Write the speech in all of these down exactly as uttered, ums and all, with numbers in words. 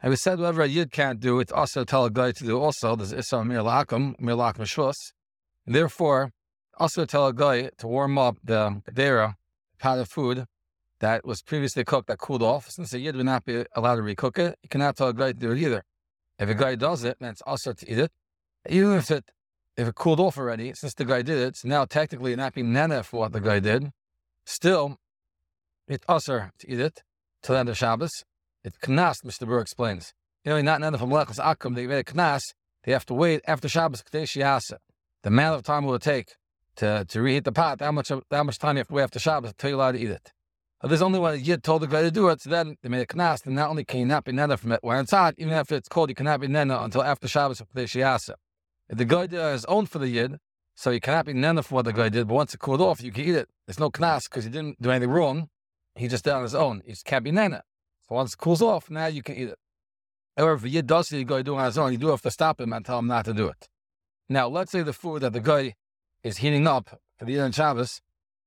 And we said whatever a Yid can't do, it's also tell a guy to do also. There's Issa Mir Lakum, Mir Lakum Shus. Therefore, also tell a guy to warm up the Gedera pot of food that was previously cooked that cooled off. Since a Yid would not be allowed to recook it, you cannot tell a guy to do it either. If a guy does it, then it's also to eat it. Even if it if it cooled off already, since the guy did it, so now technically not being nana for what the guy did, still, it's also to eat it till the end of Shabbos. It's knas, Mister Burr explains. You know, not nana from Lechus Akum, they made a knas, they have to wait after Shabbos, Kadesh Yasa. The amount of time will it take to, to reheat the pot, how much, how much time you have to wait after Shabbos until you're allowed to eat it. But there's only when a Yid told the guy to do it, so then they made a knas, and not only can you not be nana from it when it's hot, even after it's cold, you cannot be nana until after Shabbos of Kadesh Yasa. If the guy did his own for the Yid, so you cannot be nana for what the guy did, but once it cooled off, you can eat it. There's no knas because he didn't do anything wrong. He just did it on his own. He just can't be nana. So once it cools off, now you can eat it. However, if a Yid does see the guy doing it on his own, you do have to stop him and tell him not to do it. Now, let's say the food that the guy is heating up for the Yid and Shabbos,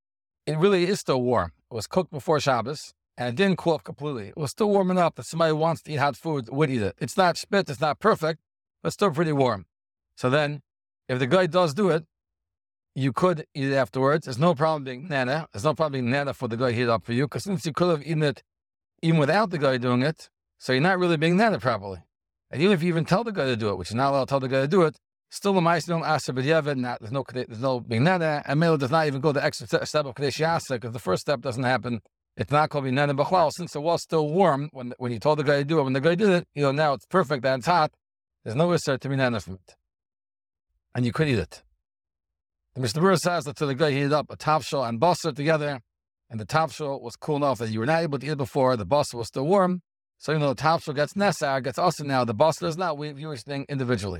it really is still warm. It was cooked before Shabbos, and it didn't cool off completely. It was still warm enough that somebody who wants to eat hot food would eat it. It's not spit, it's not perfect, but still pretty warm. So then, if the guy does do it, you could eat it afterwards. There's no problem being nana. There's no problem being nana for the guy heat up for you, because since you could have eaten it even without the guy doing it, so you're not really being nana properly. And even if you even tell the guy to do it, which you're not allowed to tell the guy to do it, still the mice don't ask but not there's no there's no being nana, and Mela does not even go the extra step of Kadesh Yasa, because the first step doesn't happen. It's not called being nana b'chlal, since it was still warm when when you told the guy to do it. When the guy did it, you know, now it's perfect and it's hot. There's no issur to be nana from it. And you could eat it. The Mister Burr says that to the guy heated up a tafshel and basar together, and the tafshel was cool enough that you were not able to eat it before, the basar was still warm. So even though the tafshel gets nesar, gets also now, the basar does not, we view each thing individually.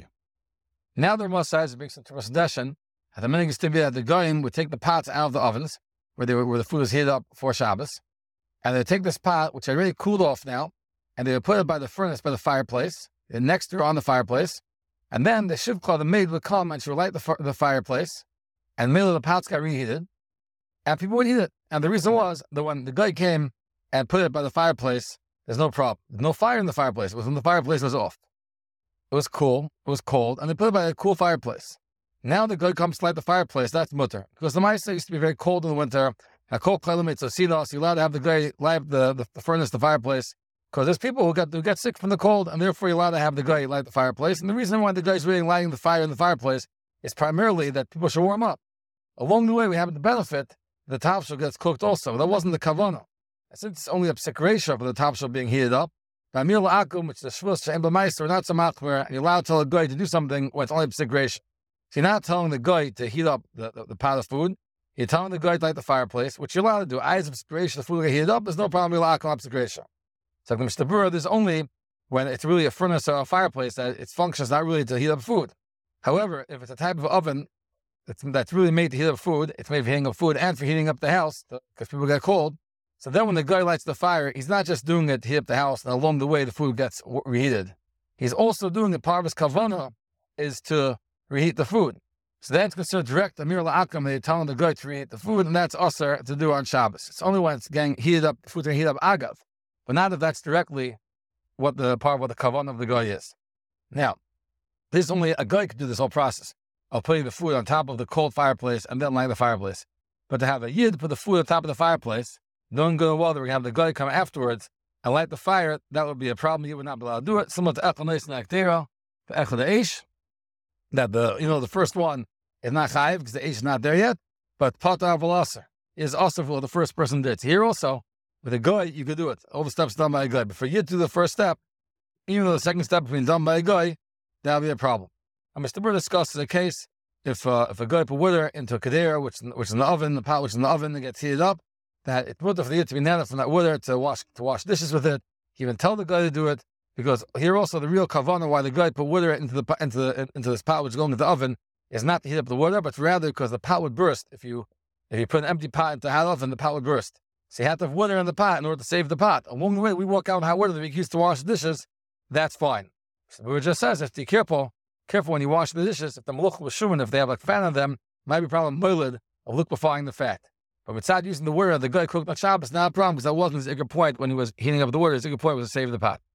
Now the Ramah says, it makes into Rosh at the minhag is to be that the goyim would take the pots out of the ovens, where they were, where the food was heated up for Shabbos, and they take this pot, which had already cooled off now, and they would put it by the furnace, by the fireplace, next to her on the fireplace, and then the shivkla, the maid, would come and she would light the, the fireplace, and the middle of the pots got reheated, and people would eat it. And the reason was that when the guy came and put it by the fireplace, there's no problem. There's no fire in the fireplace. It was when the fireplace was off. It was cool, it was cold, and they put it by a cool fireplace. Now the guy comes to light the fireplace, that's mutter. Because the Maisa used to be very cold in the winter, a cold climate, so sinos, you're allowed to have the guy light the, the, the furnace, the fireplace, because there's people who get, who get sick from the cold, and therefore you're allowed to have the guy light the fireplace. And the reason why the guy's really lighting the fire in the fireplace is primarily that people should warm up. Along the way, we have the benefit, the tafshel gets cooked also. That wasn't the kavanah. Since it's only a psikresha for the tafshel being heated up, by mir la'akum, which is the shvus, she'em b'meister, not so machmer, and you're allowed to tell a guy to do something when it's only psikresha. So you're not telling the guy to heat up the, the, the pot of food. You're telling the guy to light the fireplace, which you're allowed to do. Eyes of psikresha, the food will get heated up, there's no problem with la'akum psikresha. So the Mister Burr, there's only when it's really a furnace or a fireplace that its function is not really to heat up food. However, if it's a type of oven that's, that's really made to heat up food, it's made for heating up food and for heating up the house, because people get cold. So then when the guy lights the fire, he's not just doing it to heat up the house, and along the way the food gets reheated. He's also doing it, part of his kavanah is to reheat the food. So that's considered direct amir la'akam, they're telling the guy to reheat the food, and that's usher to do on Shabbos. It's only when it's getting heated up, the food's going to heat up agav. But not if that's directly what the part of what the kavanah of the guy is. Now, this only a guy could do this whole process of putting the food on top of the cold fireplace and then lighting the fireplace. But to have a yid put the food on top of the fireplace, knowing good and well that we have the guy come afterwards and light the fire, that would be a problem. You would not be allowed to do it. Similar to echel neis and aktera, the echel the eish, that the you know the first one is not chayiv because the eish is not there yet, but patar v'laser is also for the first person did. Here also, with a guy, you could do it. All the steps done by a guy. But for you to do the first step, even though the second step being done by a guy, that would be a problem. And Mister Burr discusses a case if uh, if a guy put water into a kedera, which which is in the oven, the pot which is in the oven, and gets heated up, that it's mutter for the yid to be nana from that water to wash to wash dishes with it. You even tell the guy to do it, because here also the real kavanah why the guy put water into the into the into this pot which is going into the oven is not to heat up the water, but rather because the pot would burst if you if you put an empty pot into a hot oven, the pot would burst. So you have to have water in the pot in order to save the pot. Along the way, we walk out in hot water that we use to wash the dishes. That's fine. So it just says, if you're careful, careful when you wash the dishes, if the maluch was shuman, if they have like fat on them, might be a problem moiled of liquefying the fat. But without using the water, the guy cooked on Shabbos, not a problem, because that wasn't his bigger point when he was heating up the water. His bigger point was to save the pot.